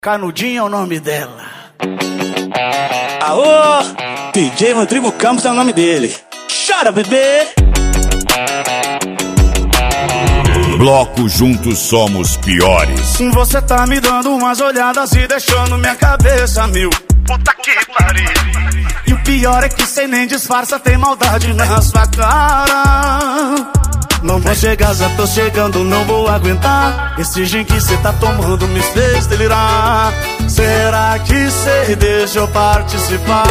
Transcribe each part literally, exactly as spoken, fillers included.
Canudinho é o nome dela. Aô, D J Rodrigo Campos é o nome dele. Chora, bebê. Bloco Juntos Somos Piores. Você tá me dando umas olhadas e deixando minha cabeça mil. Puta que pariu. E o pior é que cê nem disfarça, tem maldade na sua cara. Não vou chegar, já tô chegando, não vou aguentar. Esse gin que cê tá tomando me fez delirar. Será que cê deixa eu participar?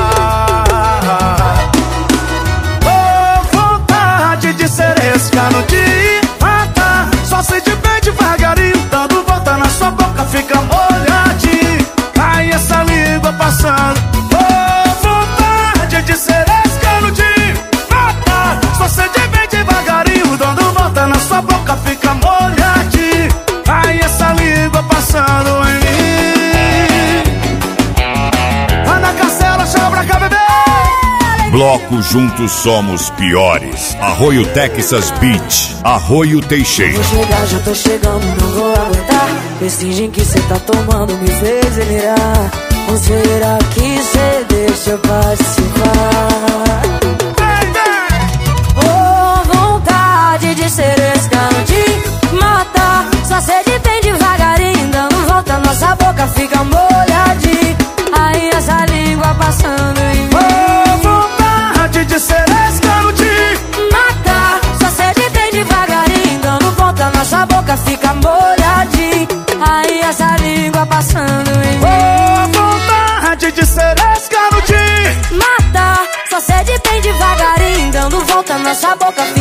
Oh, vontade de ser esse canudinho. Mata, só sei de bem devagarinho. Dando volta na sua boca, fica molhadinho. Ai, essa língua passando. Oh, vontade de ser esse canudinho. Mata, só sei de bem devagarinho. Dando volta na sua boca, fica molhadinho. Ai, essa língua passando em mim. Ana Castela, chama pra cá, bebê. Bloco Juntos Somos Piores. Arroio Texas Beach, Arroio Teixeira. Vou chegar, já tô chegando, não vou aguentar. Esse gin que cê tá tomando me fez delirar. Ou será que cê deixa eu participar? Oh, vontade de ser esse canudinho. Mata, só sede bem devagarinho. Dando volta, nossa boca fica molhadinha. Aí essa língua passando em mim. De ser esse canudinho. Mata, só sede bem devagarinho. Dando volta, nossa boca fica molhadinha. Aí essa língua passando em mim. Oh, vontade de ser esse canudinho. Mata, só sede bem devagarinho. Dando volta, nossa boca fica